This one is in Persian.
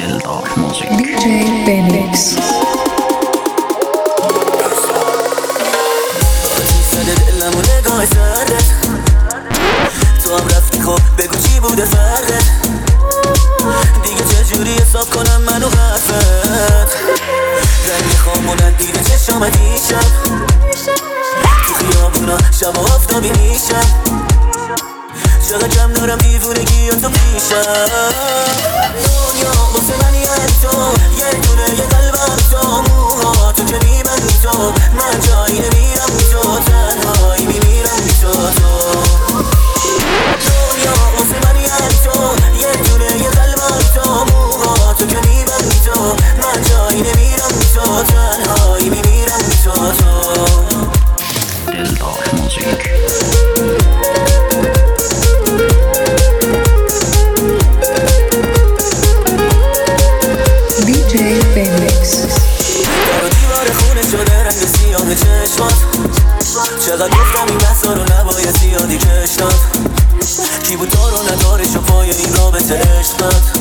دلدار موزیک DJ Benix. دلم و نگاه سردت تو هم رفتی خب بگو چی بوده فرقت دیگه چجوری حساب کنم منو حرفت رنگ خامونت دیده چشام دیشب تو خیابونا شب و آفتابی میشم چقدر کم دارم دیوونگی تو پیشم دنیا واسه منی تو یه دونه یه قلبم تو موها تو که بی من تو من جایی نمیرم تو تنهایی میمیرم تو دنیا واسه منی تو یه دونه یه قلبم تو موها تو که بی من تو من جایی نمیرم تو تنهایی میمیرم تو دلدار موزیک DJ Benix. در و دیوار خونه شده رنگ سیاه چشمات چقدر گفتم این بحثا رو نباید زیادی کش داد کی بود دار و ندارش و پای این رابطه عشق داد